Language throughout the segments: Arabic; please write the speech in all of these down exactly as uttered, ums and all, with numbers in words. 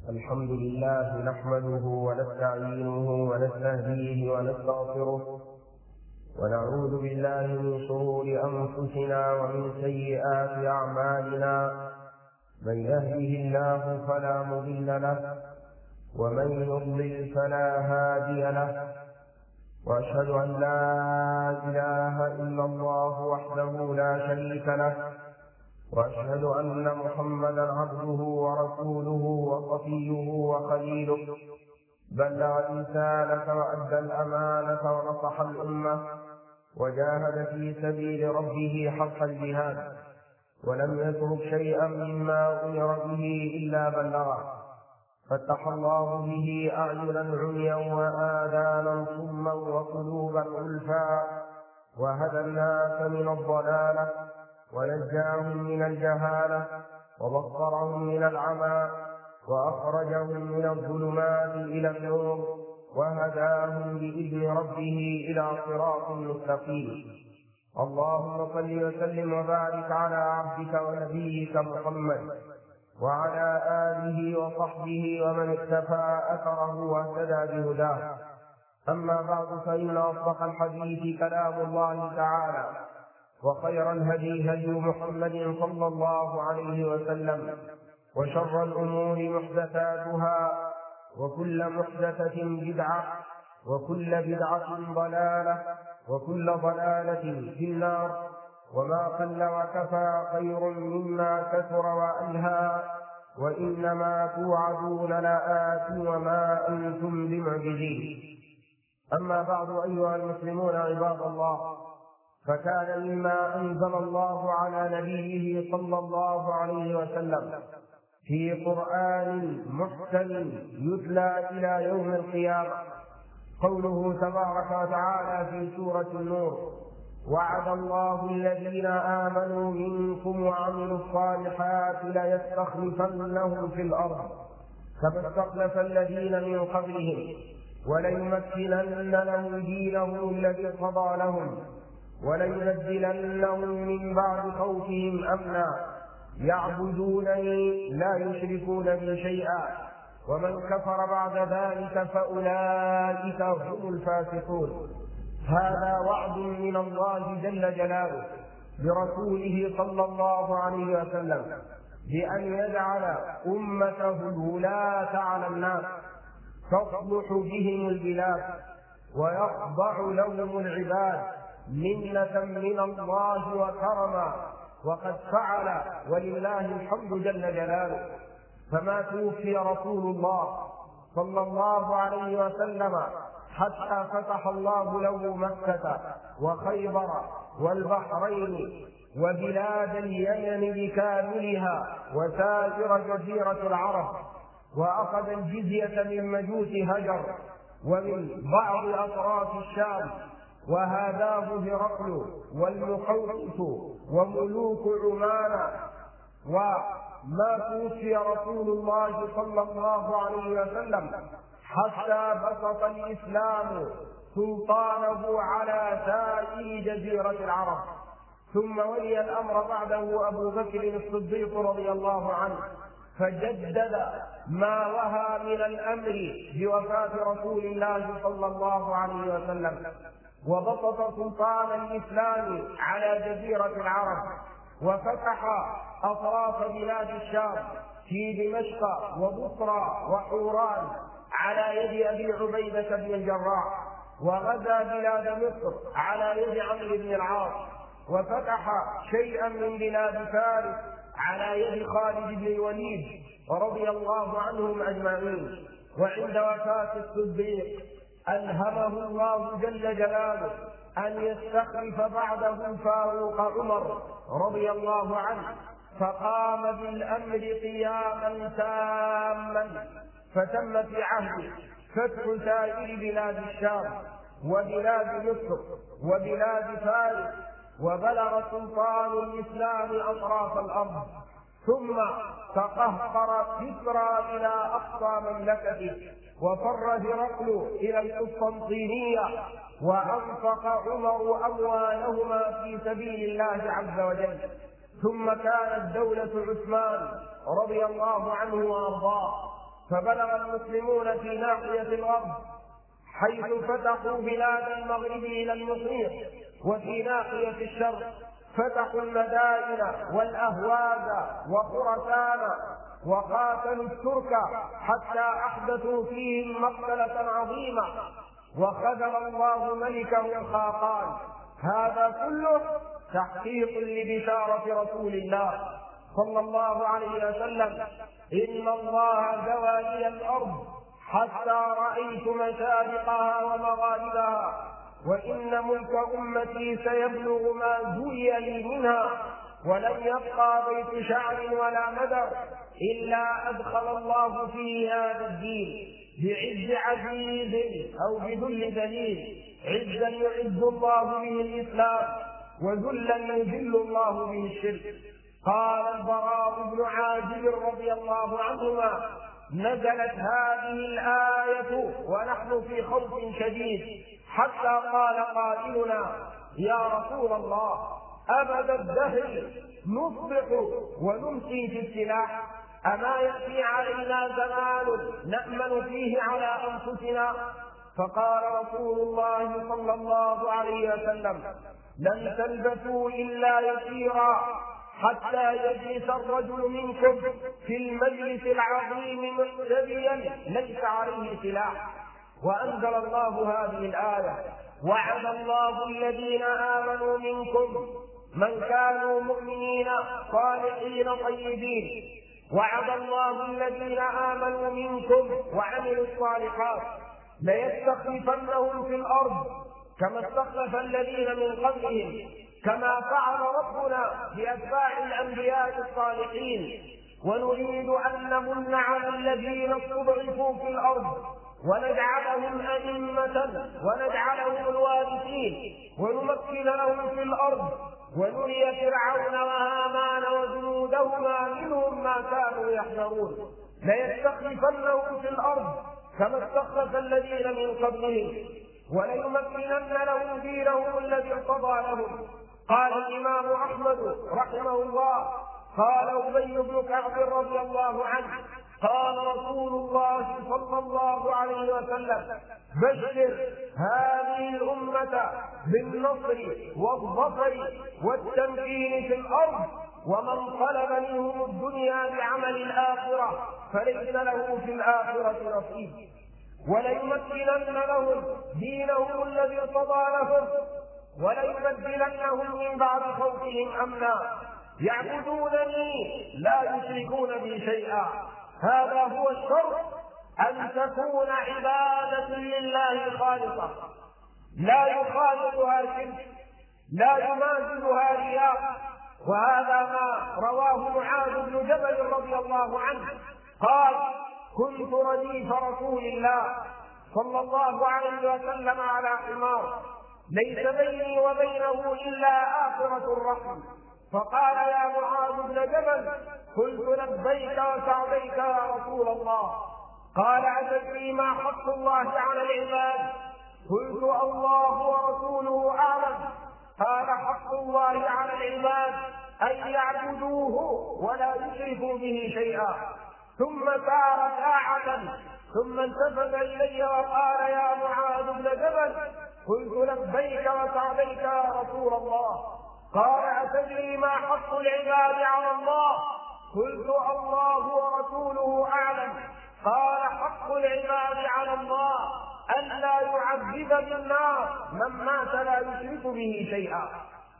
الحمد لله نحمده ونستعينه ونستهديه ونستغفره ونعوذ بالله من شرور أنفسنا ومن سيئات أعمالنا. من يهده الله فلا مضل له ومن يضلل فلا هادي له، وأشهد أن لا إله إلا الله وحده لا شريك له، وأشهد أن محمدا عبده ورسوله وصفيه وخليله، بلغ الرسالة وأدى الأمانة ونصح الأمة وجاهد في سبيل ربه حق الجهاد، ولم يترك شيئا مما أمر به إلا بلغه، فتح الله به أعينا عميا وآذانا صما وقلوبا غلفا، وهدى الناس من الضلالة ونجاهم من الجهالة وبصرهم من العمى وأخرجهم من الظلمات إلى النور وهداهم بإذن ربه إلى صراط مستقيم. اللهم صل وسلم وبارك على عبدك ونبيك محمد وعلى آله وصحبه ومن اكتفى أثره واهتدى بهداه. أما بعد، فإن أصدق الحديث كلام الله تعالى، وخير الهدي هدي محمد صلى الله عليه وسلم، وشر الأمور محدثاتها، وكل محدثة بدعة، وكل بدعة ضلالة، وكل ضلالة في النار. وما قل وكفى خير مما كثر وألهى، وإنما توعدون لآت وما أنتم بمعجزين. أما بعد، أيها المسلمون عباد الله، فكان مما أنزل الله على نبيه صلى الله عليه وسلم في قرآن محكم يتلى إلى يوم القيامة قوله تبارك وتعالى في سورة النور: وعد الله الذين آمنوا منكم وعملوا الصالحات ليستخلفنهم في الأرض كما استخلف الذين من قبلهم وليمكنن لهم دينهم الذي ارتضى لهم وليبدلنهم من بعد خوفهم أمنا يعبدونني لا يشركون بي شيئا ومن كفر بعد ذلك فأولئك هم الفاسقون. هذا وعد من الله جل جلاله برسوله صلى الله عليه وسلم بأن يجعل أمته الولاة على الناس تصلح بهم البلاد ويخضع لهم العباد منة من الله وكرما، وقد فعل ولله الحمد جل جلاله. فما توفي رسول الله صلى الله عليه وسلم حتى فتح الله له مكة وخيبر والبحرين وبلاد اليمن بكاملها وسائر جزيرة العرب، وأخذ الجزية من مجوس هجر ومن بعض أطراف الشام، وهداه هرقل والمقوقس وملوك عمان. وما توفي رسول الله صلى الله عليه وسلم حتى بسط الإسلام سلطانه على سائر جزيرة العرب، ثم ولي الأمر بعده أبو بكر الصديق رضي الله عنه، فجدد ما وهى من الأمر بوفاة رسول الله صلى الله عليه وسلم، وبسط سلطان الإسلام على جزيرة العرب، وفتح أطراف بلاد الشام في دمشق وبصرى وحوران على يد أبي عبيدة بن الجراح، وغزا بلاد مصر على يد عمرو بن العاص، وفتح شيئا من بلاد فارس على يد خالد بن الوليد رضي الله عنهم أجمعين. وعند وفاة الصديق ألهمه الله جل جلاله أن يستخلف بعده الفاروق عمر رضي الله عنه، فقام بالأمر قياما تاما، فتم في عهده فتح سائر بلاد الشام وبلاد مصر وبلاد فارس، وبلغ سلطان الإسلام أطراف الأرض، ثم تقهقر كسرى إلى أقصى مملكته، وفر هرقل إلى القسطنطينية، وأنفق عمر أموالهما في سبيل الله عز وجل. ثم كانت دولة عثمان رضي الله عنه وأرضاه فبلغ المسلمون في ناحية الغرب حيث فتحوا بلاد المغرب إلى المحيط، وفي ناحية الشرق فتحوا المدائن والأهواز وخراسان، وقاتلوا الترك حتى أحدثوا فيهم مقتلة عظيمة، وخذل الله ملكه الخاقان. هذا كله تحقيق لبشارة رسول الله صلى الله عليه وسلم: إن الله زوى لي الأرض حتى رأيت مشارقها ومغاربها، وإن ملك أمتي سيبلغ ما زوي لي منها، ولن يبقى بيت شعر ولا مدر إلا أدخل الله فيه هذا الدين بعز عزيز أو بذل ذليل، عزا يعز الله به الإسلام، وذلا يذل الله به الشرك. قال البراء بن عازب رضي الله عنهما: نزلت هذه الآية ونحن في خوف شديد، حتى قال قائلنا: يا رسول الله، أبد الدهر نصبح ونمسي في السلاح؟ أما يأتي علينا زمان نأمن فيه على أنفسنا؟ فقال رسول الله صلى الله عليه وسلم: لن تلبثوا إلا يسيرا حتى يجلس الرجل منكم في المجلس العظيم محتبيا ليس عليه سلاح. وأنزل الله هذه الآية: وعد الله الذين آمنوا منكم من كانوا مؤمنين صالحين طيبين، وعد الله الذين آمنوا منكم وعملوا الصالحات ليستخلفنهم في الأرض كما استخلف الذين من قبلهم، كما فعل ربنا بأتباع الأنبياء الصالحين، ونريد أن نمن على الذين استضعفوا في الأرض ونجعلهم أئمة ونجعلهم الوارثين ونمكن لهم في الأرض، ونري فرعون وهامان وجنودهما منهم ما كانوا يحذرون، ليستخلفنهم في الأرض كما استخلف الذين من قبلهم، وليمكنن لهم دينهم الذي ارتضى لهم. قال الإمام أحمد رحمه الله: قال أبي بن كعب رضي الله عنه: قال رسول الله صلى الله عليه وسلم: بشر هذه الأمة بالنصر والظفر والتمكين في الأرض، ومن طلب منهم الدنيا بعمل الآخرة فليس له في الآخرة نصيب، وليمكنن لهم دينهم الذي ارتضى لهم، وليبدلنهم من بعد خوفهم أمنا، يعبدونني لا يشركون بي شيئا. هذا هو الشرط، أن تكون عبادة لله خالصة، لا يخالطها شرك، لا يماثلها رياء. وهذا ما رواه معاذ بن جبل رضي الله عنه قال: كنت رديف رسول الله صلى الله عليه وسلم على حمار، ليس بيني وبينه إلا آخرة الرحم، فقال: يا معاذ بن جبل، قلت: لبيك وسعديك يا رسول الله. قال: أتدري ما حق الله على العباد؟ قلت: الله ورسوله أعلم. قال: حق الله على العباد أن يعبدوه ولا يشركوا به شيئا. ثم سار ساعة ثم التفت إلي وقال: يا معاذ بن جبل. قلت: لبيك وسعديك يا رسول الله. قال: أتدري ما حق العباد على الله؟ قلت: الله ورسوله أعلم. قال: حق العباد على الله أن لا يعذب بالنار من مات لا يشرك به شيئا.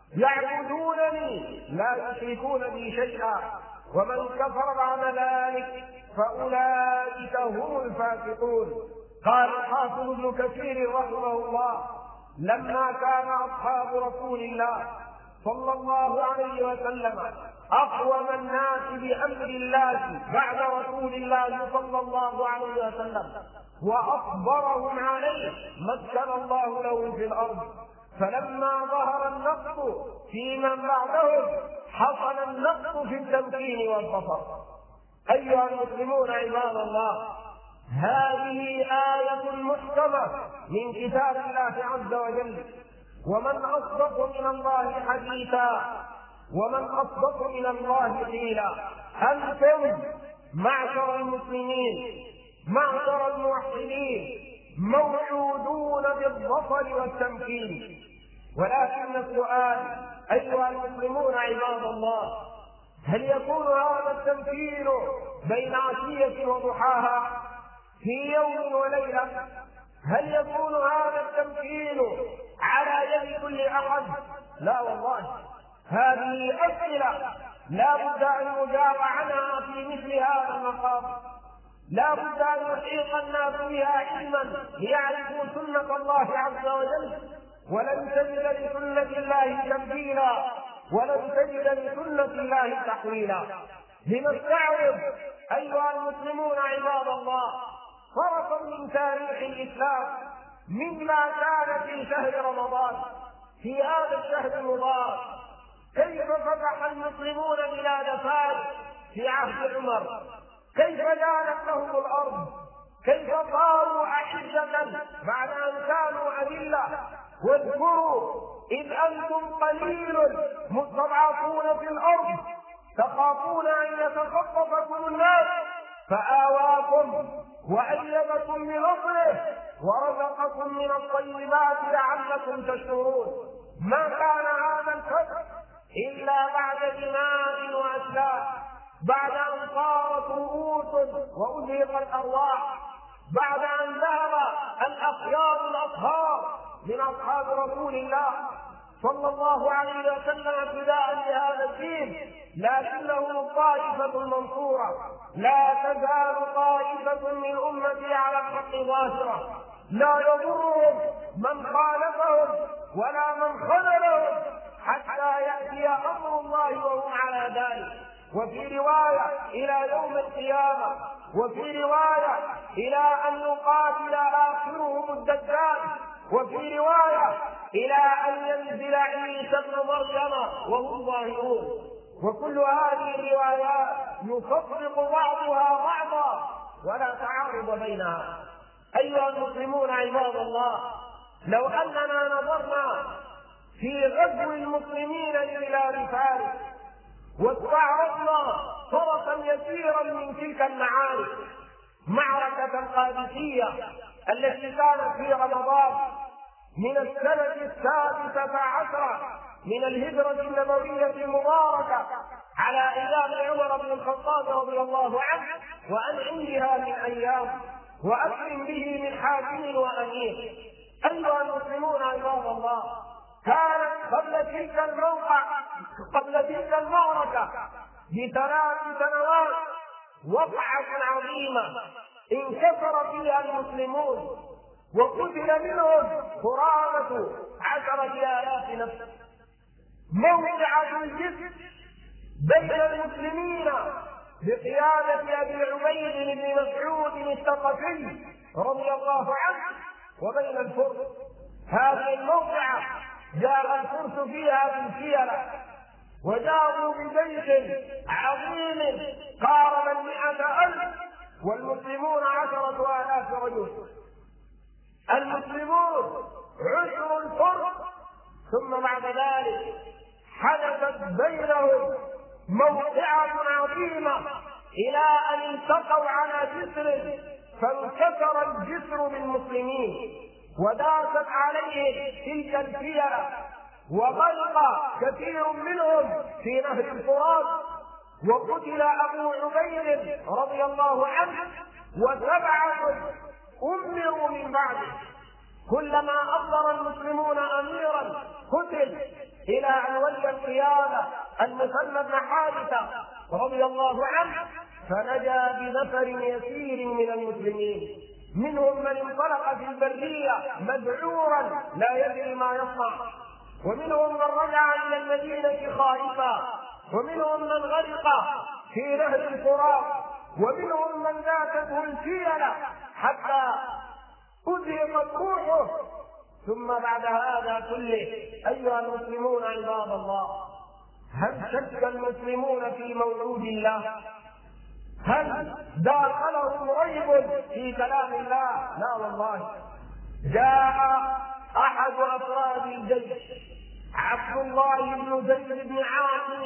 يعبدونني لا يشركون بي شيئا، ومن كفر بعد ذلك فأولئك هم الفاسقون. قال الحافظ ابن كثير رحمه الله: لما كان أصحاب رسول الله صلى الله عليه وسلم أقوم الناس بأمر الله بعد رسول الله صلى الله عليه وسلم وأصبرهم عليه مكن الله لهم في الأرض، فلما ظهر النقص في من بعدهم حصل النقص في التمكين والظفر. أيها المسلمون عباد الله، هذه آية محكمة من كتاب الله عز وجل، ومن أصدق من الله حديثا ومن أصدق من الله قيلا. أنتم معشر المسلمين معشر الموحدين موعودون بالظفر والتمكين، ولكن السؤال أيها المسلمون عباد الله، هل يكون هذا التمكين بين عشية وضحاها في يوم وليلة؟ هل يكون هذا التمكين على يد كل أحد؟ لا والله، هذه أسئلة لا بد أن يجاب عنها في مثل هذا المقام. لا بد أن يحيط الناس بها علما ليعرفوا سنة الله عز وجل، ولن تجد لسنة الله تبديلا، ولن تجد لسنة الله تحويلا. لنستعرض أيها المسلمون عباد الله طرفا من تاريخ الإسلام مما كان في شهر رمضان، في هذا الشهر المبارك. كيف فتح المسلمون بلاد فارس في عهد عمر، كيف جانت لهم الأرض، كيف صاروا أعزة بعد أن كانوا أذلة. واذكروا إذ أنتم قليل مستضعفون في الأرض تخافون أن يتخطفكم الناس فآواكم وأيدكم بنصره ورزقكم من الطيبات لعلكم تشكرون. ما كان هذا الفتح إلا بعد دماء وأسلاف، بعد أن صارت رؤوس وأزهقت الأرواح، بعد أن ذهب الأخيار الأطهار من أصحاب رسول الله صلى الله عليه وسلم فداء لهذا الدين، لكنهم الطائفة المنصورة. لا تزال طائفة من أمتي على الحق ظاهرة، لا يضرهم من خالفهم ولا من خذلهم حتى يأتي أمر الله وهم على ذلك. وفي رواية إلى يوم القيامة، وفي رواية إلى أن يقاتل آخرهم الدجال، وفي رواية إلى أن ينزل عيسى ابن مريم وهم ظاهرون. وكل هذه الروايات يصدق بعضها بعضا ولا تعارض بينها. أيها المسلمون عباد الله، لو أننا نظرنا في غزو المسلمين لبلاد فارس واستعرضنا طرفا يسيرا من تلك المعارك، معركة القادسية التي كانت في رمضان من السنة السادسة عشرة من الهجرة النبوية المباركة على إمام عمر بن الخطاب رضي الله عنه، وأنعمها من أيام وأكرم به من حاكم وأمير. أيها المسلمون عباد الله، كانت قبل تلك الموقع قبل تلك المعركة بثلاث سنوات وقعة عظيمة انكسر فيها المسلمون وقتل منهم قرابة عشرة آلاف نفس. موقعة الجسد بين المسلمين بقيادة أبي عبيد بن مسعود الثقفي رضي الله عنه وبين الفرس. هذه الموقعة جاء الفرس فيها بالفيلة وجاءوا بجيش عظيم قارب المئة ألف والمسلمون عشرة آلاف رجل. المسلمون عشر الفرس، ثم بعد ذلك حدثت بينهم موقعة عظيمة إلى أن التقوا على جسر فانكسر الجسر بالمسلمين وداست عليه تلك الفيلة وغرق كثير منهم في نهر الفرات، وقتل أبو عبيد رضي الله عنه وسبعة أمروا من بعده. كلما أصدر المسلمون أميرا قتل إلى أن ولي القيادة المثنى بن حارثة رضي الله عنه، فنجا بنفر يسير من المسلمين، منهم من انطلق في البرية مذعورا لا يدري ما يصنع، ومنهم من رجع إلى المدينة خائفا، ومنهم من غرق في نهر الفرات، ومنهم من ذاته الفيلة حتى أزهقت روحه. ثم بعد هذا كله أيها المسلمون عباد الله، هل شك المسلمون في موعود الله؟ هل داخلهم ريب في كلام الله؟ لا والله. جاء أحد أفراد الجيش عبد الله بن زيد بن عاصم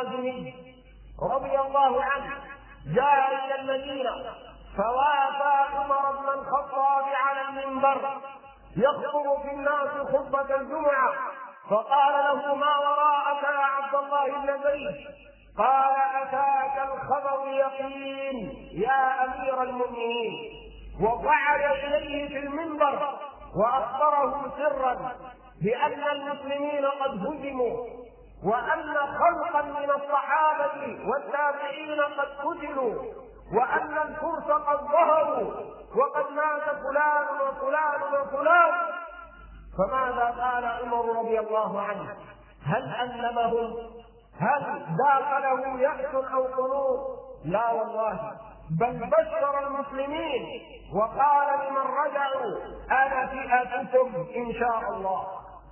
المازني رضي الله عنه، جاء إلى المدينة فوافى المنبر يخطب في الناس خطبة الجمعة، فقال له: ما وراءك يا عبد الله بن زيد؟ قال: أتاك الخبر اليقين يا أمير المؤمنين. وقعد إليه في المنبر وأخبره سرا بأن المسلمين قد هزموا، وأن خلقا من الصحابة والتابعين قد قتلوا، وأن الفرس قد ظهروا، وقد مات فلان وفلان وفلان. فماذا قال عمر رضي الله عنه؟ هل ألمهم؟ هل داخله يأس أو قنوط؟ لا والله، بل بشر المسلمين وقال لمن رجعوا: أنا فئتكم إن شاء الله.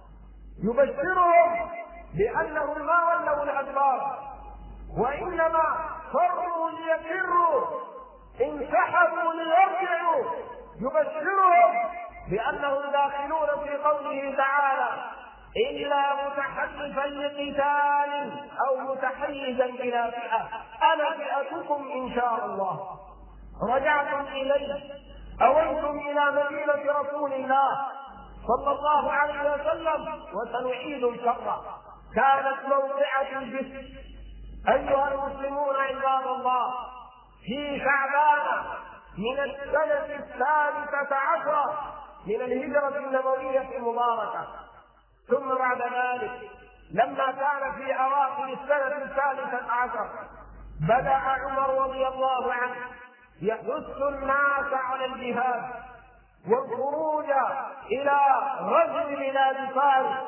يبشرهم بأنهم ما ولوا الأدبار، وإنما فروا ليفروا، انسحبوا ليرجعوا. يبشرهم بأنهم داخلون في قوله تعالى: إلا متحرفا لقتال أو متحيزا إلى فئة أنا فئتكم إن شاء الله. رجعتم إليه، أويتم إلى مدينة رسول الله صلى الله عليه وسلم، وسنعيد الكرة. كانت موقعة الجسر أيها المسلمون عباد الله في شعبان من السنة الثالثة عشرة من الهجرة النبوية المباركة. ثم بعد ذلك لما كان في أواخر السنة الثالثة عشر بدأ عمر رضي الله عنه يحث الناس على الجهاد والخروج إلى غزو بلاد فارس،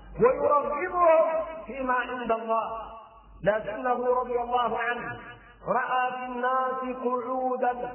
ويرغبهم فيما عند الله. لكنه رضي الله عنه رأى في الناس قعودا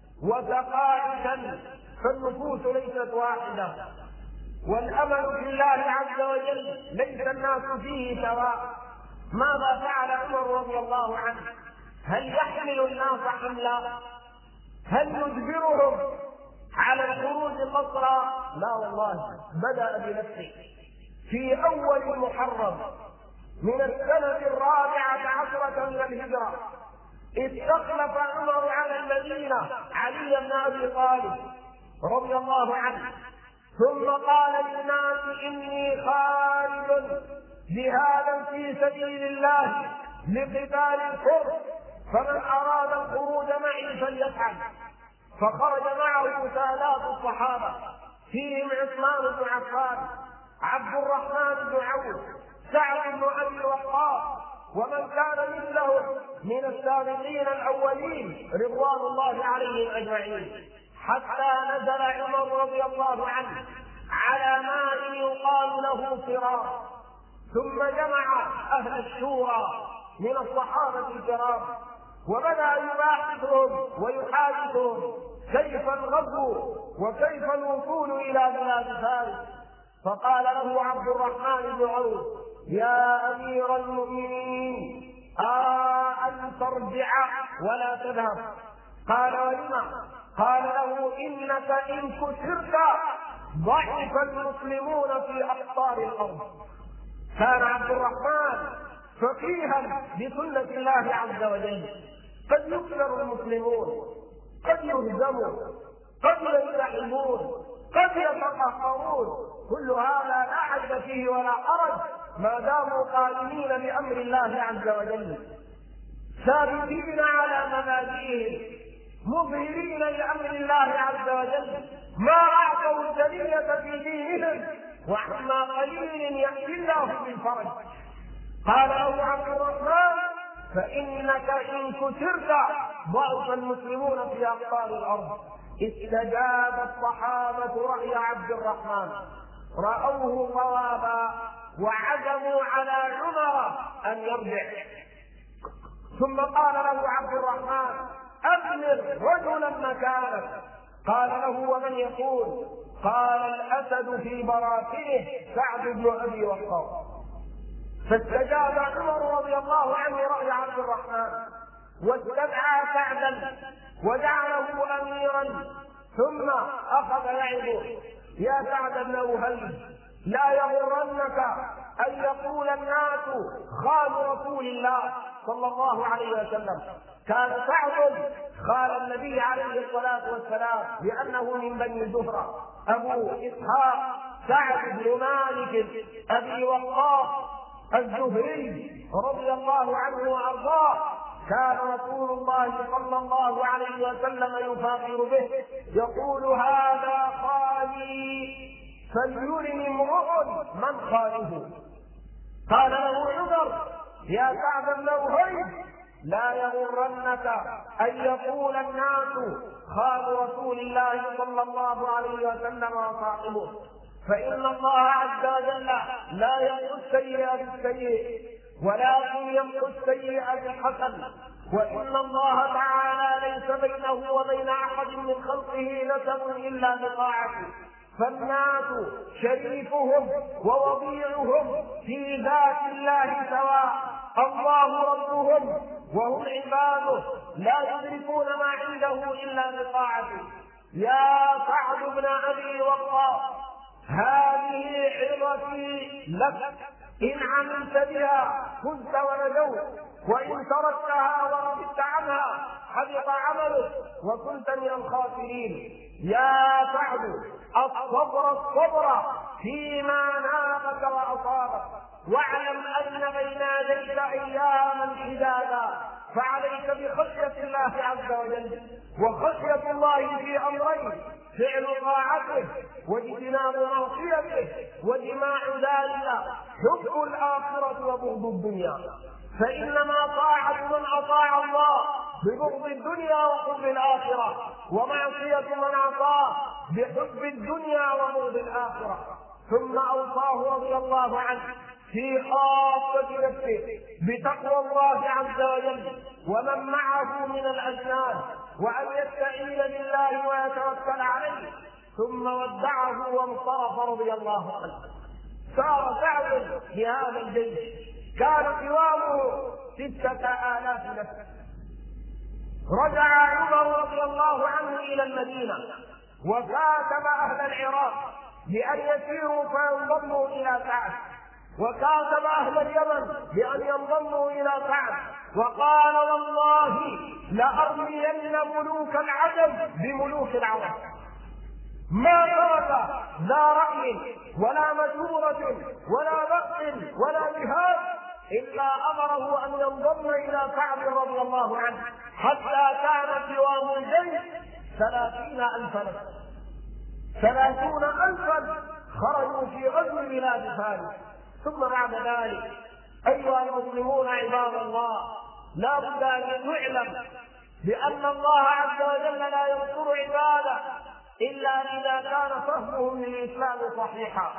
وتقاعدا، فالنفوس ليست واحدة، والأمل في الله عز وجل ليس الناس فيه سواء. ماذا فعل عمر رضي الله عنه؟ هل يحمل الناس حملا؟ هل يجبرهم على الخروج قصرا؟ لا والله، بدأ بنفسه. في أول محرم من السنة الرابعة عشرة من الهجرة استخلف عمر على المدينة علي بن أبي طالب رضي الله عنه، ثم قال للناس: إني خارج جهادا في سبيل الله لقتال الكفر، فمن أراد الخروج معي فليفعل. فخرج معه آلاف الصحابة، فيهم عثمان بن عفان، عبد الرحمن بن عوف، سعد بن أبي وقاص، ومن كان مثله من السابقين الأولين رضوان الله عليهم أجمعين، حتى نزل عمر رضي الله عنه على ماء يقال له صراط، ثم جمع أهل الشورى من الصحابة الكرام وبدأ يباحثهم ويحادثهم كيف الغزو وكيف الوصول إلى بلاد فارس. فقال له عبد الرحمن بن عوف: يا أمير المؤمنين، آه أن ترجع ولا تذهب. قال: ولما؟ قال له: إنك إن كسرت ضعف المسلمون في أقطار الأرض. كان عبد الرحمن فقيها بسنة الله عز وجل. قد يكسر المسلمون، قد يهزموا، قد ينسحبون، قد يتقهقرون، كل هذا لا عيب فيه ولا حرج ما داموا قائمين بأمر الله عز وجل، ثابتين على مبادئهم، مظهرين لأمر الله عز وجل، ما أعطوا الدنية في دينهم، وعما قليل يأتي الله بالفرج. قال له عبد الرحمن: فإنك إن كسرت ضعف المسلمون في أقطار الأرض. استجاب الصحابة رأي عبد الرحمن، رأوه صوابا وعزموا على عمر أن يرجع. ثم قال له عبد الرحمن: أمر رجلا مكانك. قال له: ومن يقول؟ قال: الأسد في براثنه سعد بن أبي وقاص. فاستجاب عمر رضي الله عنه رأي عبد الرحمن، واستدعى سعدا وجعله أميرا، ثم أخذ يعظه: يا سعد بن وهيب، لا يغرنك أن يقول الناس خال رسول الله صلى الله عليه وسلم. كان سعد خال النبي عليه الصلاة والسلام لأنه من بني زهرة. أبو إسحاق سعد بن مالك أبي وقاص الزهري رضي الله عنه وأرضاه، كان رسول الله صلى الله عليه وسلم يفاخر به يقول: هذا خالي فليرني امرؤ من خاله. قال له عمر: يا سعد بن وهيب، لا يغرنك أن يقول الناس خال رسول الله صلى الله عليه وسلم وصاحبه، فإن الله عز وجل لا يمحو السيئة بالسيء ولكن يمحو السيئة بالحسن، وإن الله تعالى ليس بينه وبين أحد من خلقه نسب إلا بطاعته، فالناس شريفهم ووضيعهم في ذات الله سواء، الله ربهم وهم عباده لا يدركون ما عنده إلا بطاعته. يا سعد بن أبي وقاص، هذه عظتي لك، إن عملت بها فزت ونجوت، وإن تركتها ورغبت عنها حبط عملك وكنت من الخاسرين. يا سعد، الصبر الصبر فيما نابك وأصابك، واعلم أن بين يديك أياما حدادا، فعليك بخشية الله عز وجل. وخشية الله في أمرين: فعل طاعته واجتناب معصيته، وجماع ذلك حب الآخرة وبغض الدنيا. فإنما طاعة من أطاع الله ببغض الدنيا وحب الآخرة، ومعصية من عصاه بحب الدنيا وبغض الآخرة. ثم أوصاه رضي الله عنه في خاصة نفسه بتقوى الله عز وجل ومن معه من الأجناد، وأن يستعين بالله ويتوكل عليه. ثم ودعه وانصرف رضي الله عنه. سار سعد في هذا الجيش، كان قوامه ستة آلاف نفس. رجع عمر رضي الله عنه إلى المدينة وكاتب أهل العراق بأن يسيروا فينضموا إلى سعد، وكاتب أهل اليمن بأن ينضموا إلى سعد، وقال: والله لأرمين ملوك العجم بملوك العرب. ما ترك لا رأي ولا مشورة ولا بأس ولا جهاد إلا أمره أن ينضم إلى سعد رضي الله عنه، حتى كان قوام الجيش ثلاثين ألف نفس. ثلاثون ألفا خرجوا في غزو بلاد فارس. ثم بعد ذلك أيها المسلمون عباد الله، لا بد أن نعلم بأن الله عز وجل لا ينصر عباده إلا إذا كان فهمهم للإسلام صحيحا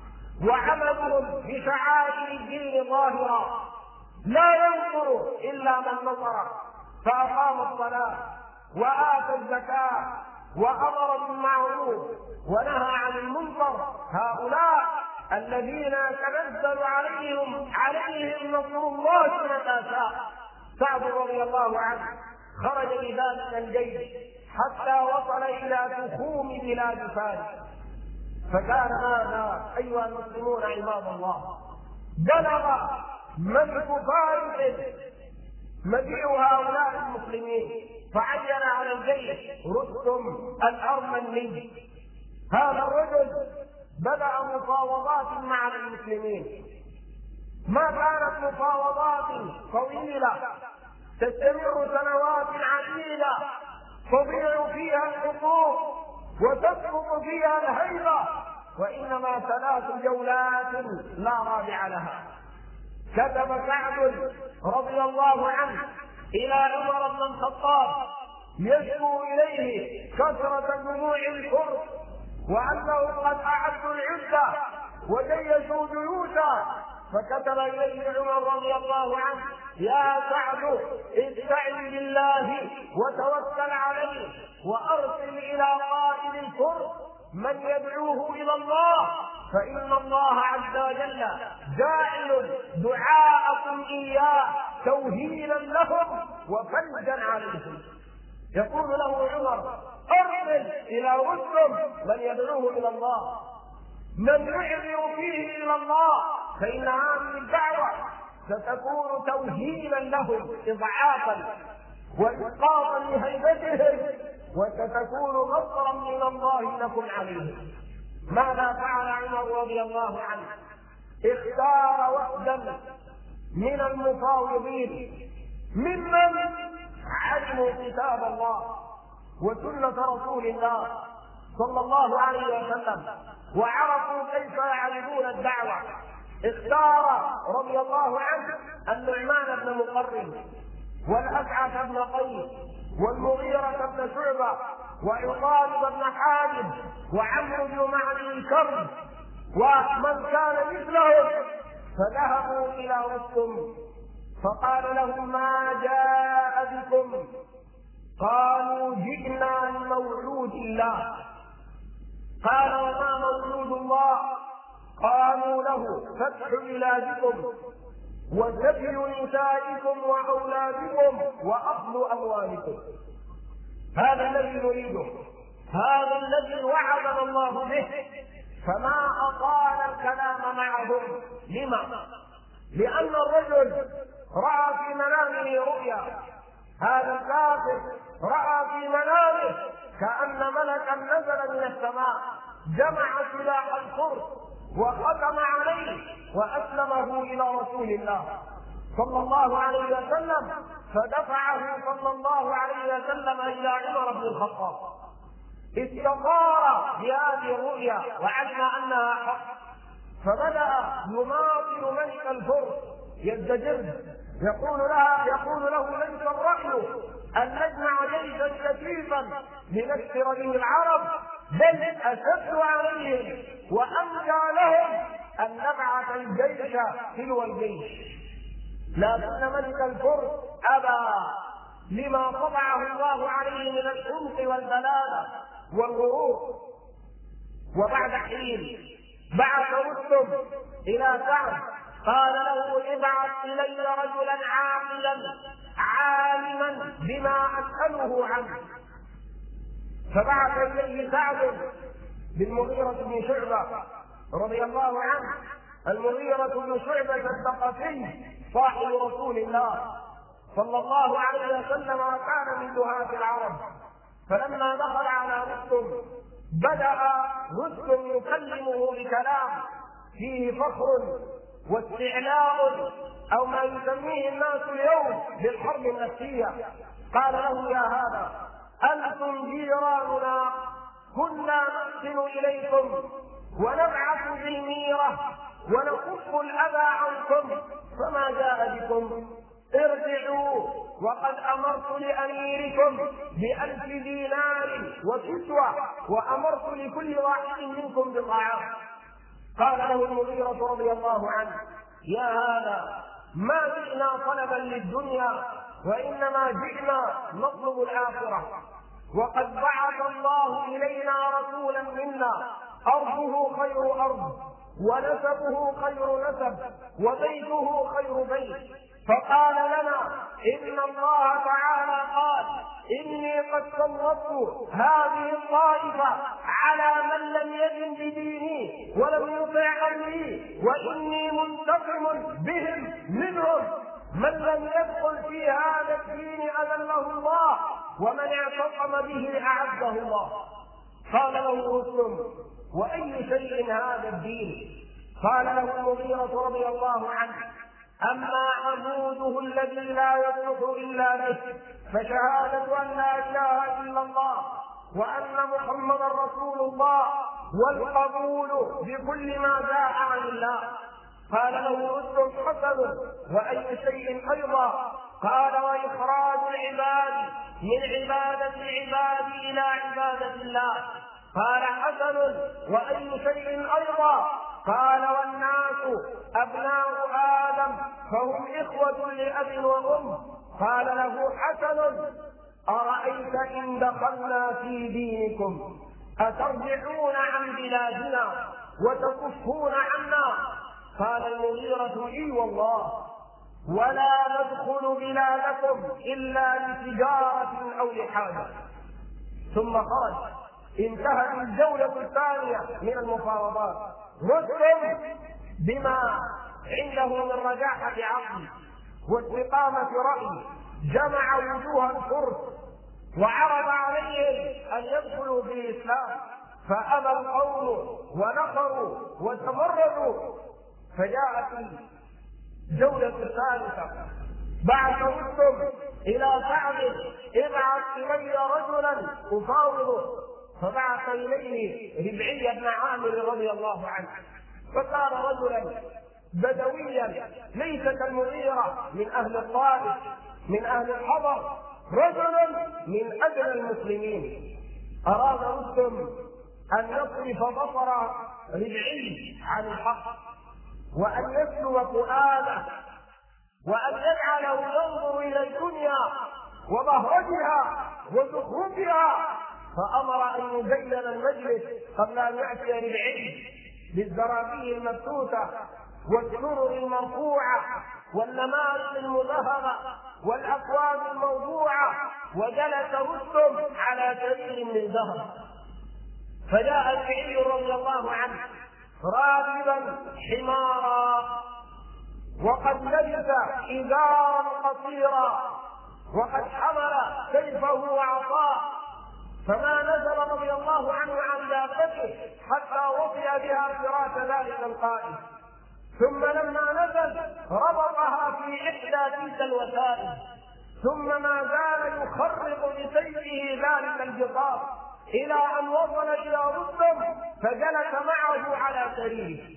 وعملهم بشعائر الدين ظاهرا. لا ينصر إلا من نصر فأقام الصلاة وآتى الزكاة وأمر بالمعروف ونهى عن المنكر. هؤلاء الذين يتنزل عليهم عليهم نصر الله متى شاء. سعد رضي الله عنه خرج بذلك الجيش حتى وصل إلى تخوم بلاد فارس، فكان هذا أيها المسلمون عباد الله بلغ ملك فارس مجيء هؤلاء المسلمين، فعين على الجيش رستم الأرمني. هذا الرجل بدأ مفاوضات مع المسلمين، ما كانت مفاوضات طويلة تستمر سنوات عديدة تضيع فيها الحقوق وتسقط فيها الهيبة، وإنما ثلاث جولات لا رابع لها. كتب سعد رضي الله عنه إلى عمر بن الخطاب يشكو إليه كثرة دموع الكرب، وأنه قد أعدوا العدة وجيشوا جيوشا، فكتب إليه عمر رضي الله عنه: يا سعد، استعن بالله وتوكل عليه، وأرسل إلى قائد الكرب من يدعوه إلى الله، فإن الله عز وجل جاعل دعاءكم إياه توهينا لهم وفلجا عليهم. يقول له عمر: أرسل إلى رستم من يدعوه إلى الله، من يعذر فيه إلى الله، فإن هذه الدعوة ستكون توهينا لهم إضعافا وإسقاطا لهيبتهم، وستكون نصرا من الله لكم عليهم. ماذا فعل عمر رضي الله عنه؟ اختار وفدا من المفاوضين ممن علموا كتاب الله وسنة رسول الله صلى الله عليه وسلم، وعرفوا كيف يعرضون الدعوة. اختار رضي الله عنه النعمان بن مقرن، والأسعد بن قيس، والمغيرة بن شعبة، وعقاب بن حارث، وعمرو بن معدي كرب، ومن كان مثلهم، فذهبوا إلى رستم فقال لهم: ما جاء بكم؟ قالوا: جئنا لموعود الله. قال: وما موعود الله؟ قالوا له: فتح بلادكم وسبي نسائكم وأولادكم وأخذ أموالكم. هذا الذي نريده، هذا الذي وعدنا الله به. فما أطال الكلام معهم. لما؟ لأن الرجل رأى في منامه رؤيا. هذا الكافر رأى في منامه كأن ملكا نزل من السماء، جمع سلاح الفرس وختم عليه وأسلمه إلى رسول الله صلى الله عليه وسلم، فدفعه صلى الله عليه وسلم إلى عمر بن الخطاب. استطار بهذه الرؤيا وعلم أنها حق، فبدأ يماطل ملك الفرس يزدجر، يقول لها يقول له: ليس الرأي أن نجمع جيشا كثيفا لنكسر به العرب، بل أشد عليهم وأمكى لهم أن نبعث الجيش تلو الجيش. لكن ملك الفرس أبى، لما طبعه الله عليه من الحمق والبلاده والغرور. وبعد حين بعث رستم إلى سعد، قال له: ابعث إلي رجلا عاملا عالما بما أسأله عنه. فبعث إليه سعد بالمغيرة بن شعبة رضي الله عنه. المغيرة بن شعبة الثقفي صاحب رسول الله صلى الله عليه وسلم، وكان من دهاة العرب. فلما دخل على رستم بدأ رستم يكلمه بكلام فيه فخر واستعلاء، أو ما يسميه الناس اليوم بالحرب النفسية. قال له: يا هذا، أنتم جيراننا، كنا نحسن إليكم ونبعث بالميرة ونكف الأذى عنكم، فما جاء بكم؟ ارجعوا، وقد أمرت لأميركم بألف دينار وكسوة، وأمرت لكل واحد منكم بطعام. قال له المغيرة رضي الله عنه: يا هذا، ما جئنا طلبا للدنيا، وإنما جئنا نطلب الآخرة، وقد بعث الله إلينا رسولا منا أرضه خير أرض، ونسبه خير نسب، وبيته خير بيت. فقال لنا: إن الله تعالى قال: إني قد سلطت هذه الطائفة على من لم يدن بديني ولم يطع أمري، وإني منتقم بهم منهم. من لم يدخل في هذا الدين أذله الله، ومن اعتصم به أعزه الله. قال له رستم: وأي شيء هذا الدين؟ قال له المغيرة رضي الله عنه: أما عموده الذي لا يصلح إلا به، فشهادة أن لا إله إلا الله وأن محمدا رسول الله، والقبول بكل ما جاء عن الله. قال له رستم: حسن، وأي شيء أيضا؟ قال: وإخراج العباد من عبادة العباد إلى عبادة الله. قال: حسن، وأي شيء أيضا؟ قال: والناس أبناء آدم، فهم إخوة لأب وأم. قال له: حسن، أرأيت إن دخلنا في دينكم أترجعون عن بلادنا وتكفون عنا؟ قال المغيرة: إي والله، ولا ندخل بلادكم إلا لتجارة أو لحاجة. ثم خرج. انتهت الجولة الثانية من المفاوضات. رستم بما عنده من رجاحة عقل واستقامة رأي جمع وجوه الفرس وعرض عليهم أن يدخلوا في الإسلام، فأبى القوم ونفروا وتمردوا. فجاءت الجولة الثالثة، بعث رستم إلى سعد: ابعث إلي رجلا أفاوضه. فبعث إليه ربعي بن عامر رضي الله عنه، فكان رجلا بدويا ليس كالمغيرة من أهل الطائف من أهل الحضر، رجلا من أدنى المسلمين. أراد رستم أن يصرف بصر ربعي عن الحق، وأن يسلب فؤاده، وأن يجعله ينظر إلى الدنيا وبهرتها وزخرفها. فأمر أن يزين المجلس قبل أن يأتي ربعي بالزرابي المبثوثة والسرر المرفوعة والنمارق المذهبة والأكواب الموضوعة، وجلس رستم على سرير من ذهب. فجاء ربعي رضي الله عنه راكبا حمارا، وقد لبس إزارا قصيرا، وقد حمل سيفه وعصاه، فما نزل رضي الله عنه عن دابته حتى وطئ بها فراش ذلك القائد. ثم لما نزل ربطها في إحدى تلك الوسائل، ثم ما زال يخرق بسيفه ذلك الجبار إلى أن وصل إلى رستم فجلس معه على سريره.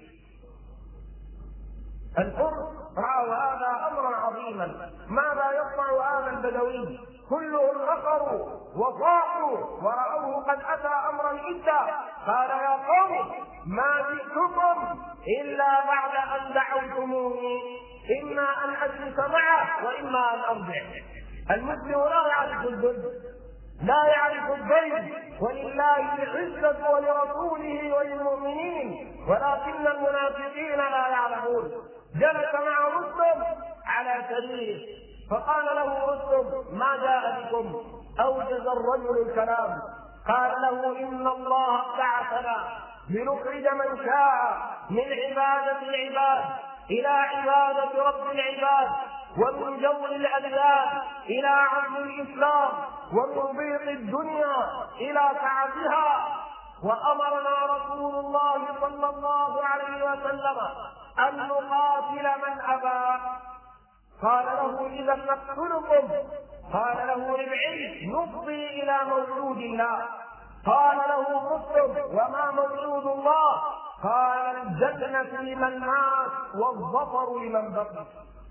الفرس رأوا هذا أمرا عظيما، ماذا يصنع هذا البدوي؟ كلهم نفروا وصاحوا ورأوه قد أتى أمرا جدا. قال: يا قوم، ما جئتكم إلا بعد أن دعوتموني، إما أن أجلس معه وإما أن أرجع. المسلم لا يعرف الذل، لا يعرف الضيف، ولله العزة ولرسوله وللمؤمنين، ولكن المنافقين لا يعلمون. جلس مع رستم على سريره، فقال له رستم: ما جاء بكم؟ أوجز الرجل الكلام، قال له: إن الله بعثنا لنخرج من شاء من عبادة العباد إلى عبادة رب العباد، ومن جور الأديان إلى عدل الإسلام، ومن ضيق الدنيا إلى سعتها. وأمرنا رسول الله صلى الله عليه وسلم أن نقاتل من أبى. قال له: إذا نقتلكم. قال له ربعي: نفضي إلى موجود الله. قال له رستم: وما موجود الله؟ قال: الجنة لمن مات والظفر لمن بقي.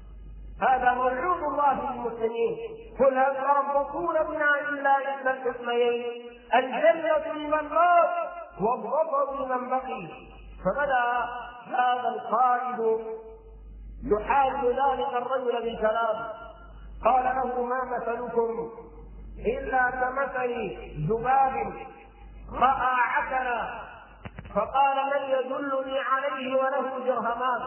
هذا موجود الله للمسلمين. قل: هل تربصون بنا إلا إحدى الحسنيين، الجنة لمن مات والظفر لمن بقي. فبدأ هذا القائد يحاول ذلك الرجل بالكلام. قال له: ما مثلكم إلا كمثل ذباب رأى عسلا، فقال: من يدلني عليه وله درهمان؟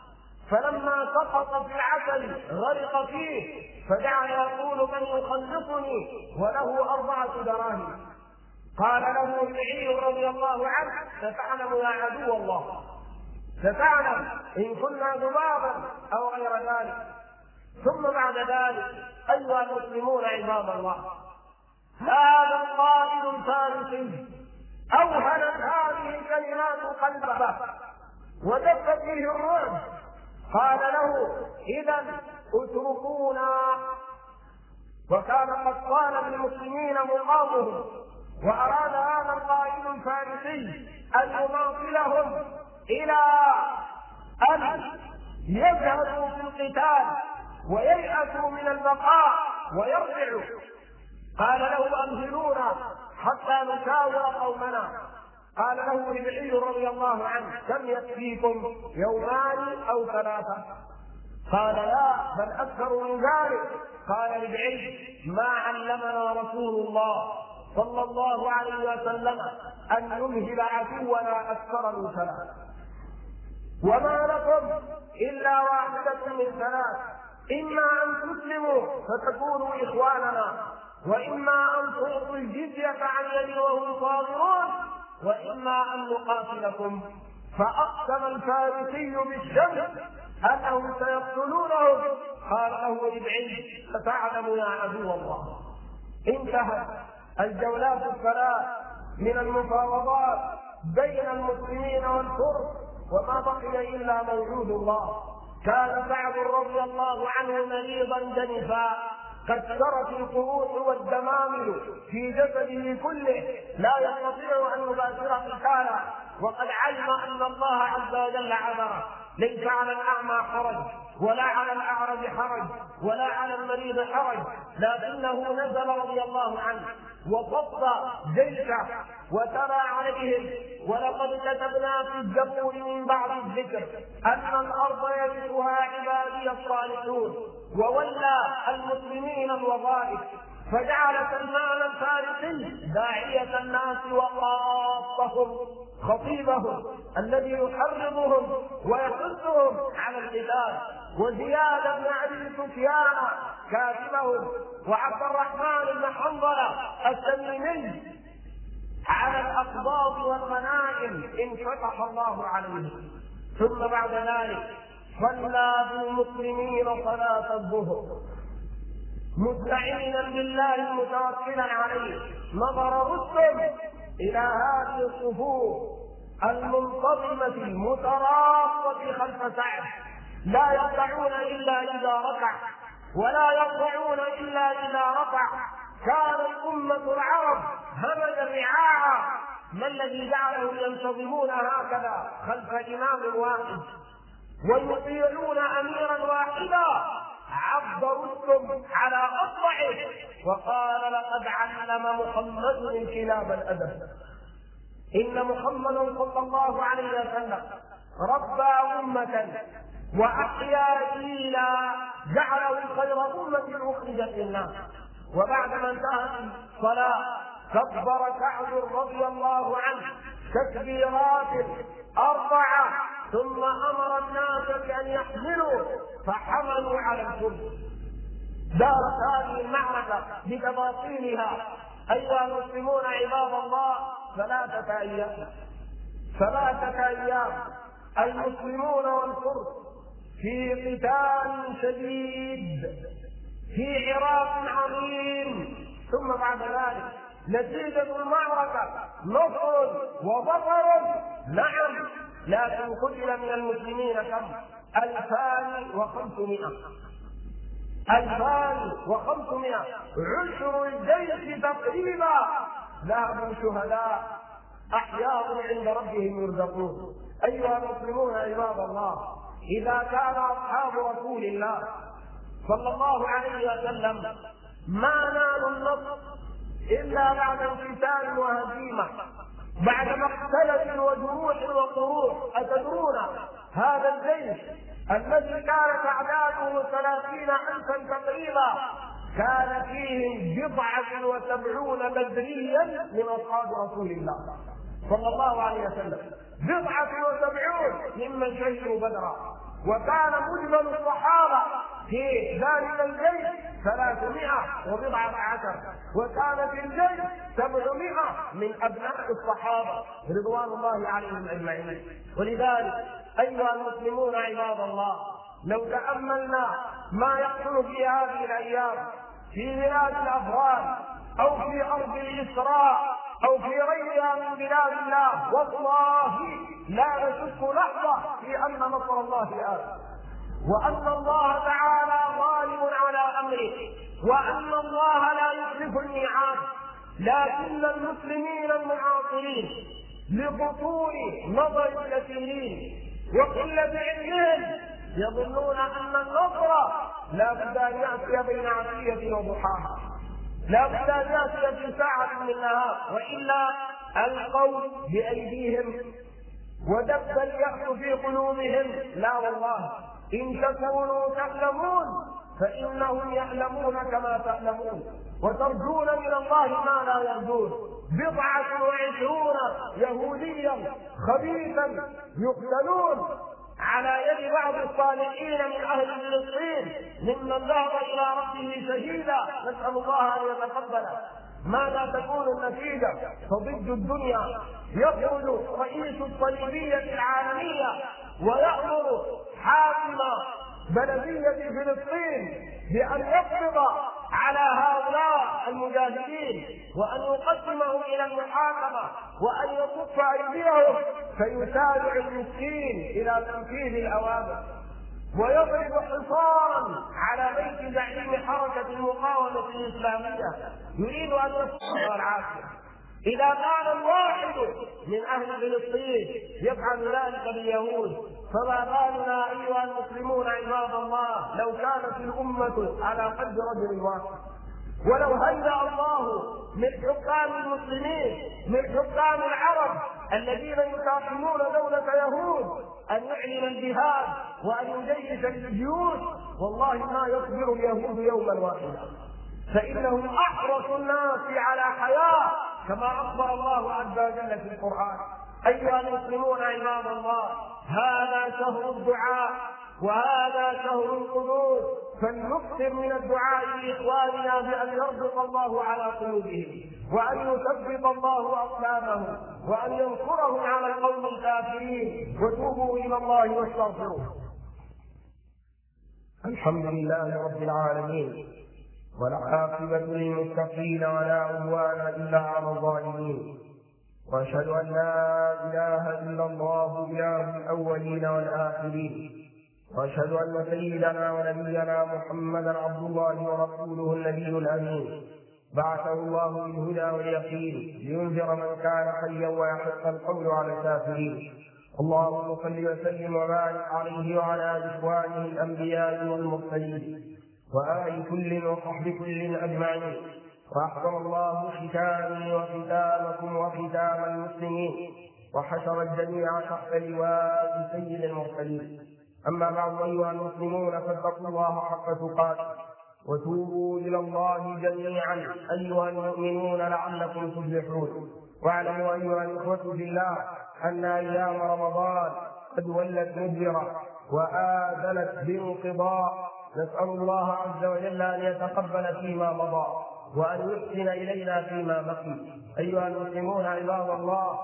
فلما سقط في العسل غرق فيه، فجعل يقول: من يخلصني وله أربعة دراهم. قال له ربعي رضي الله عنه: ستعلم يا عدو الله، ستعلم إن كنا ذبابا أو غير ذلك. ثم بعد ذلك: أيها المسلمون عباد الله، هذا القائد الفارسي أوهنت هذه الكلمات قلبه ودفت فيه الرعب. قال له: إذا اتركونا. وكان قد طال بالمسلمين مقامهم، وأراد هذا القائد الفارسي أن يماطلهم إلى أن يذهبوا في القتال وييأسوا من البقاء ويرجعوا. قال له: أمهلونا حتى نشاور قومنا. قال له ربعي رضي الله عنه: كم يكفيكم، يومان أو ثلاثة؟ قال: لا، بل أكثر من ذلك. قال ربعي: ما علمنا رسول الله صلى الله عليه وسلم أن نمهل عدونا أكثر من ثلاث، وما لكم إلا واحدة من ثلاث: إما أن تسلموا فتكونوا إخواننا، وإما أن تعطوا الجزية عن يد وهم صاغرون، وإما أن نقاتلكم. فأقسم الفارسي بالشمس أنهم سيقتلونهم. قال له ابعد فتعلم يا عدو الله. انتهت الجولات الثلاث من المفاوضات بين المسلمين والفرس وما بقي إلا موعود الله. كان سعد رضي الله عنه مريضا جنفا قد سرت القروح والدمامل في جسده كله لا يستطيع أن يباشر قتالا، وقد علم أن الله عز وجل عذره. ليس على الأعمى حرج ولا على الأعرج حرج ولا على المريض حرج، لكنه نزل رضي الله عنه وصف جيشه وترى عليهم: ولقد كتبنا في الزبور من بعد الذكر أن الأرض يرثها عبادي الصالحون. وولى المسلمين الوظائف، فجعل سلمان الفارسي داعية الناس وخاصهم خطيبهم الذي يحرضهم ويحثهم على القتال، وزياد بن ابي سفيان كاتبهم، وعبد الرحمن بن حنظله التميمي على الاقباط والغنائم ان فتح الله عليهم. ثم بعد ذلك صلى بالمسلمين صلاة الظهر مستعينا بالله متوكلا عليه. نظر رستم إلى هذه الصفوف المنتظمة المتراصة خلف سعد، لا يركعون إلا إذا ركع ولا يرفعون إلا إذا رفع. كانت أمة العرب همج الرعاع، ما الذي جعلهم ينتظمون هكذا خلف إمام واحد ويطيعون أميرا واحدا؟ عض رستم على أصبعه وقال: لقد علم محمد انقلاب الأدب. إن محمدا صلى الله عليه وسلم ربى أمة وأحيا جيلا جعله خير أمة أخرجت للناس. وبعدما انتهت الصلاة كبر سعد رضي الله عنه تكبيرات أربعة، ثم أمر الناس بأن يحملوا فحملوا على الكل. دارت هذه المعركة بتفاصيلها أيها المسلمون عباد الله ثلاثة أيام ثلاثة أيام المسلمون والفرس في قتال شديد في عراق عظيم. ثم بعد ذلك نتيجة المعركة نصر وظفر، نعم، لكن قتل من المسلمين كم؟ ألفان وخمسمائة ألفان وخمسمائة عشر الجيش تقريبا ذهبوا شهداء أحياء عند ربهم يرزقون. أيها المسلمون عباد الله، إذا كان أصحاب رسول الله صلى الله عليه وسلم ما نالوا النصر إلا بعد انقتال وهزيمة، بعد مقتلة وجروح وقروح، أتدرون هذا الجيش الذي كانت أعداده ثلاثين ألفا تقريبا كان فيهم بضعة وسبعون بدريا من أصحاب رسول الله صلى الله عليه وسلم، بضعة وسبعون ممن شهدوا بدرا. وكان مجمل الصحابة في ذلك الجيش ثلاثمائة وبضعة عشر، وكان في الجيش سبعمائة من أبناء الصحابة رضوان الله عليهم أجمعين. ولذلك أيها المسلمون عباد الله، لو تأملنا ما يحصل في هذه الأيام في بلاد الأفغان أو في أرض الإسراء أو في غيرها من بلاد الله، والله لا نشك لحظة في أن نصر الله آت، وأن الله تعالى غالب على أمره، وأن الله لا يخلف الميعاد. لكن المسلمين المعاصرين لقصور نظر الكثيرين وقلة علمهم يظنون أن النصر لا بد أن يأتي بين عشية وضحاها، لا بد أن يأتي في ساعة من النهار، وإلا ألقوا بأيديهم ودب اليأس في قلوبهم. لا والله، إن تكونوا تعلمون فإنهم يعلمون كما تعلمون، وترجون من الله ما لا يرجون. بضعة وعشرون يهوديا خبيثا يقتلون على يد بعض الصالحين من أهل فلسطين ممن ذهب إلى ربه شهيدا، نسأل الله أن يتقبل. ماذا تكون النتيجة؟ فضد الدنيا يخرج رئيس الصليبية العالمية ويأمر حاكم بلدية فلسطين بأن يقبض على هؤلاء المجاهدين وأن يقدمهم إلى المحاكمة وأن يكف أيديهم، فيسارع المسكين إلى تنفيذ الأوامر ويضرب حصارا على بيت زعيم حركة المقاومة الإسلامية يريد أن يصنع العافية. إذا كان الواحد من أهل فلسطين يفعل ذلك باليهود، فما بالنا أيها المسلمون عباد الله لو كانت الأمة على قلب رجل واحد، ولو هيأ الله من حكام المسلمين من حكام العرب الذين يساكنون دولة يهود أن يعلن الجهاد وأن يجيش الجيوش، والله ما يصبر اليهود يوما واحدا، فإنهم أحرص الناس على حياة كما أخبر الله عز وجل في القرآن. أيها المسلمون عباد الله، هذا شهر الدعاء وهذا شهر القنوت، فلنكثر من الدعاء لإخواننا بأن يربط الله على قلوبهم وأن يثبت الله أقدامهم وأن ينصرهم على القوم الكافرين، وتوبوا إلى الله واستغفروه. الحمد لله رب العالمين، والعاقبة للمتقين ولا عدوان إلا على الظالمين، وأشهد أن لا إله إلا الله إله الأولين والآخرين، وأشهد أن سيدنا ونبينا محمدا عبد الله ورسوله النبي الأمين، بعثه الله بالهدى واليقين لينذر من كان حيا ويحق القول على الكافرين. اللهم صل وسلم وبارك عليه وعلى إخوانه الأنبياء والمرسلين وآل كل وصحب كل أجمعين. وأحضر الله ختامي وختامكم وختام المسلمين وحشر الجميع تحت لواء سيد المرسلين. أما بعد، أيها المسلمون، فاتقوا الله حق تقاته وتوبوا إلى الله جميعا أيها المؤمنون لعلكم تفلحون. واعلموا أيها الإخوة في الله أن أيام رمضان قد ولت مدبرة وآذنت بانقضاء. نسأل الله عز وجل أن يتقبل فيما مضى وأن يحسن إلينا فيما بقي. أيها المسلمون عباد الله،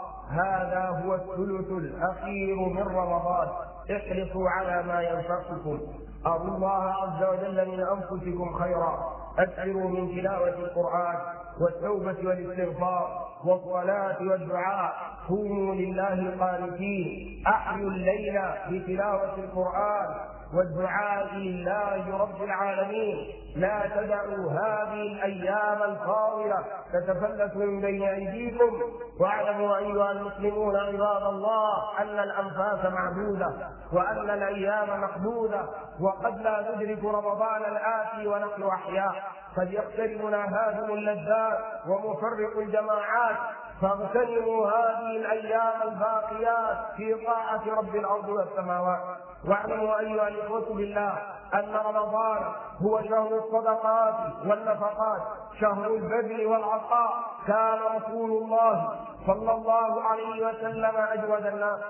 هذا هو الثلث الأخير من رمضان، احرصوا على ما ينفعكم، أروا الله عز وجل من أنفسكم خيرا، أكثروا من تلاوة القرآن والتوبة والاستغفار والصلاة والدعاء، قوموا لله قانتين، أحيوا الليل بتلاوة القرآن والدعاء لله رب العالمين. لا تدعوا هذه الأيام الفاضلة تتفلت من بين أيديكم. واعلموا أيها المسلمون عباد الله أن الأنفاس معدودة وأن الأيام محدودة، وقد لا ندرك رمضان الآتي ونحن أحياء، قد يقتربنا هادم اللذات ومفرق الجماعات، فاغتنموا هذه الأيام الباقيات في طاعة رب الأرض والسماوات. واعلموا أيها الإخوة بالله أن رمضان هو شهر الصدقات والنفقات، شهر البذل والعطاء. كان رسول الله صلى الله عليه وسلم أجود الناس،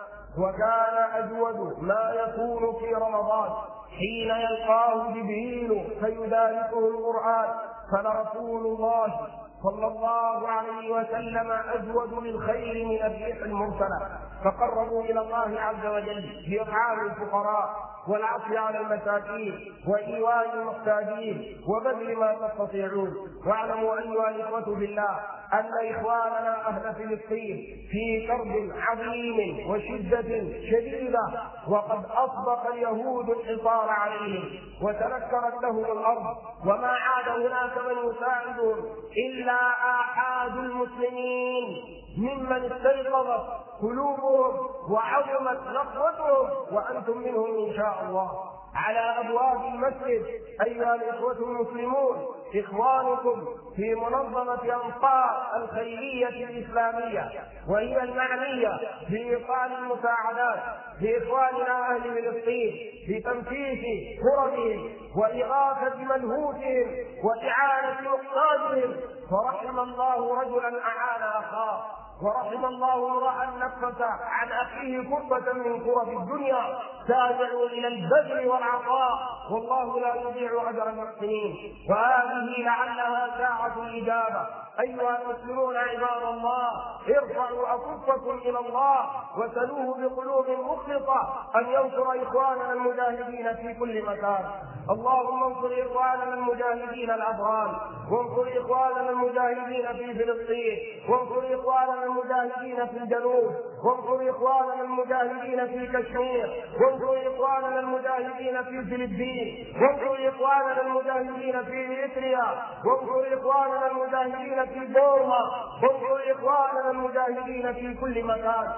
وكان أجود ما يكون في رمضان حين يلقاه جبريل فيدارسه القرآن. فلرسول الله صلى الله عليه وسلم أجود للخير من الريح المرسلة، فقربوا إلى الله عز وجل بإطعام الفقراء والعطف على المساكين وإيواء المحتاجين وبذل ما تستطيعون. واعلموا أيها الإخوة بالله أن إخواننا أهل فلسطين في كرب عظيم وشدة شديدة، وقد أطبق اليهود الحصار عليهم وتنكرت لهم الأرض، وما عاد هناك من يساعدهم إلا آحاد المسلمين ممن استيقظت قلوبهم وعظمت نصرتهم، وأنتم منهم إن شاء الله. على أبواب المسجد أيها الإخوة المسلمون إخوانكم في منظمة أنصار الخيرية الإسلامية، وهي المعنية بإيصال المساعدات لإخواننا أهل فلسطين بتنفيذ كربهم وإغاثة ملهوفهم وإعانة محتاجهم. فرحم الله رجلا أعان أخاه ورحم الله امرأ نفس عن أخيه كربة من كرب الدنيا. سارعوا إلى البذل والعطاء والله لا يضيع أجر المحسنين. وهذه لعلها ساعة الإجابة. أيها المسلمون عباد الله، ارفعوا أكفكم إلى الله وسلوه بقلوب مخلصة أن ينصر إخواننا المجاهدين في كل مكان. اللهم انصر إخواننا المجاهدين الأبرار، وانصر إخواننا المجاهدين في فلسطين، وانصر إخواننا المجاهدين في الجنوب، وانصر إخواننا المجاهدين في كشمير، وانصر إخواننا المجاهدين في فلبين، وانصر إخواننا المجاهدين في إثريا، وانصر إخواننا المجاهدين في بورما، وانصر إخواننا المجاهدين في كل مكان.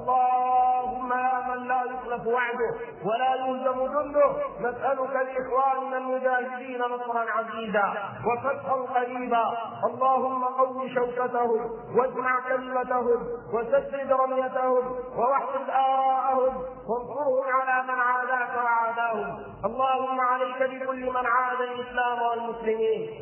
اللهم يا من لا يخلف وعده ولا يهزم جنده، نسألك لإخواننا المجاهدين نصرا عزيزا وفتحا قريبا. اللهم قو شوكتهم واجمع كلمتهم وسدد رميتهم ووحد آراءهم وانصرهم على من عاداك وعاداهم. اللهم عليك بكل من عاد الإسلام والمسلمين.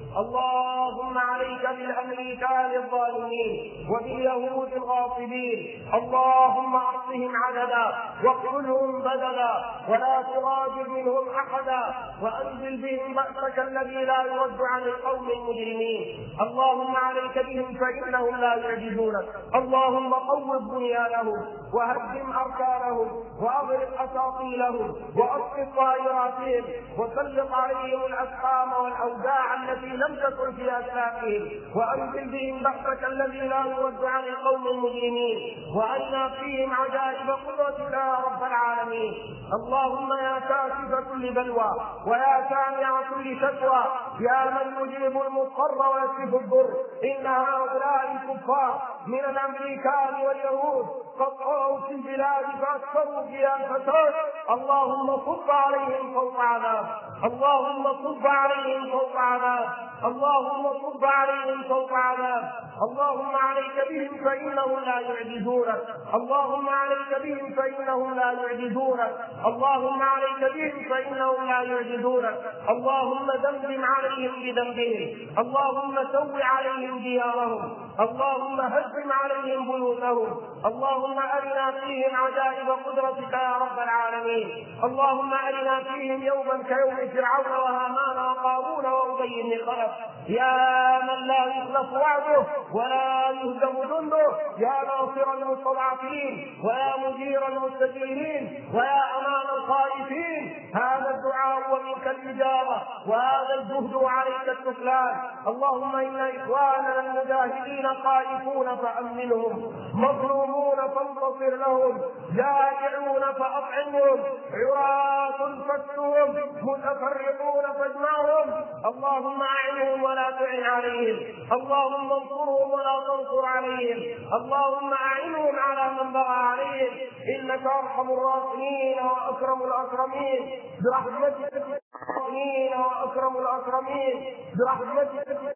اللهم عليك بالأمريكان الظالمين وباليهود الغاصبين. اللهم احصهم عددا واقتلهم بدلا ولا تغادر منهم احدا، وانزل بهم بأسك الذي لا يرد عن القوم المجرمين. اللهم عليك بهم فانهم لا يعجزونك. اللهم قوض بنيانهم وهدم اركانهم واغرق اساطيلهم واسقط طائراتهم وسلط عليهم الاسقام والاوجاع التي لم تكن في اسلافهم، وانزل بهم بأسك الذي لا يرد عن القوم المجرمين، وارنا فيهم عجائب قدرتك يا رب العالمين. اللهم يا كاشف كل بلوى ويا سامع كل شكوى، يا من يجيب المضطر ويكشف الضر، ان هؤلاء الكفار من الامريكان واليهود قد طغوا في البلاد فاكثروا فيها الفساد. اللهم صب عليهم فوق عذاب، اللهم صب عليهم فوق عذاب، اللهم صب عليهم فوق عذاب. اللهم عليك بهم فانهم لا يعجزونك، اللهم عليك بهم فانهم لا يعجزونك، اللهم عليك بهم فانهم لا يعجزونك. اللهم دمدم عليهم بذنبهم، اللهم سو عليهم ديارهم، اللهم هدم عليهم بيوتهم. اللهم ارنا فيهم عجائب قدرتك يا رب العالمين. اللهم ارنا فيهم يوما كيوم فرعون وهامان وقارون وابي بن خلف، يا من لا يخلف وعده ولا يهزم جنده، يا ناصر المستضعفين ويا مجير المستجيرين ويا امان الخائفين. هذا الدعاء ومنك الاجابه، وهذا الجهد وعليك السفلان. اللهم ان اخواننا المجاهدين خائفون فامنهم، مظلومون فانتصر لهم، جائعون فاطعمهم، عراة فاكسهم، متفرقون فاجمعهم. اللهم اعنهم ولا تعن عليهم، اللهم انصرهم ولا تنصر عليهم، اللهم اعنهم على من بغى عليهم، انك ارحم الراحمين واكرم الاكرمين برحمتك، الراحمين واكرم الاكرمين برحمتك.